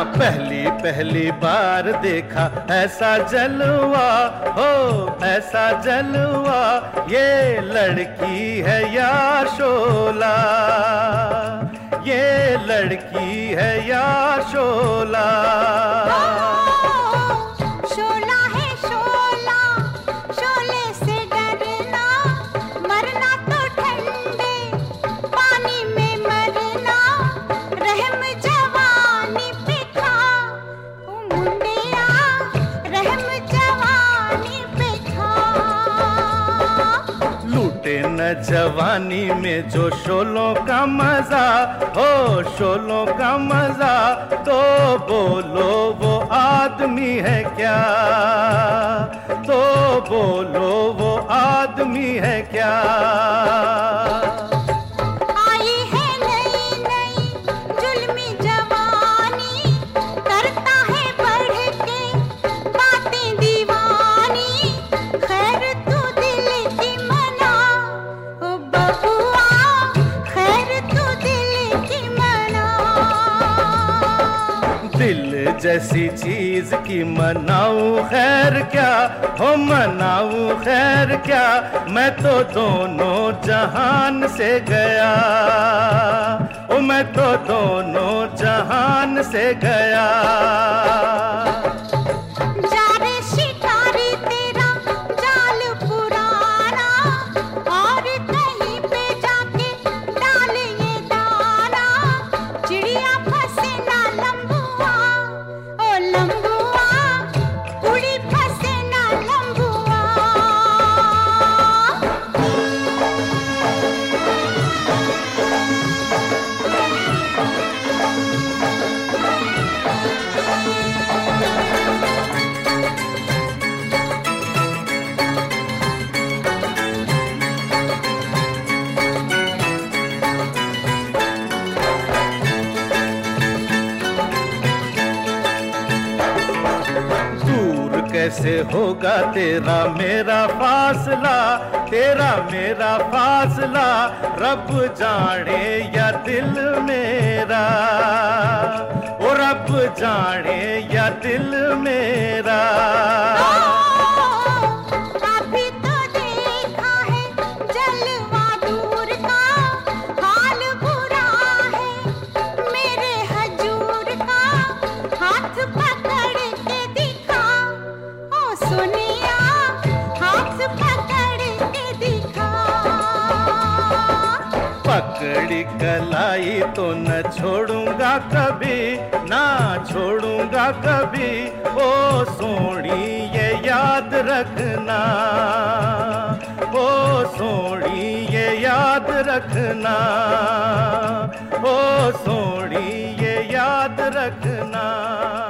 पहली पहली बार देखा ऐसा जलवा, हो ऐसा जलवा, ये लड़की है या शोला, ये लड़की है या शोला। शोला है शोला, शोले से डरना, मरना तो ठंडे पानी में मरना, रहम जवानी पे खा ओ मुंडिया, रहम जवानी पे खा। लूटे न जवानी में जो शोलों का मजा, हो शोलों का मजा, तो बोलो वो आदमी है क्या, तो बोलो वो आदमी है क्या। आई है नई नई जुल्मी जवानी, करता है बढ़ के बातें दीवानी, खैर तू दिल की मना ओ बबुआ, खैर तू दिल की मना। दिल जैसी चीज की मनाऊं खैर क्या, हो मनाऊं खैर क्या, मैं तो दोनों जहान से गया, ओ मैं तो दोनों जहान से गया। जा रे शिकारी तेरा जाल पुराना, और कहीं पे जाके डाल ये दाना, चिड़िया फंसे ना लंबुआ ओ लंबुआ, उड़ी फंसे ना लंबुआ। दूर कैसे होगा तेरा मेरा फासला, तेरा मेरा फासला, रब जाने या दिल मेरा, ओ रब जाने या दिल मेरा। अभी तो देखा है जलवा दूर का, हाल बुरा है मेरे हजूर का, हाथ पकड़ के दिखा ओ सोनिया, हाथ पकड़ के दिखा। पकड़ी कलाई तो न छोड़ूंगा कभी, ना छोड़ूंगा कभी, ओ सोनी ये याद रखना, ओ सोनी ये याद रखना, ओ सोनी ये याद रखना।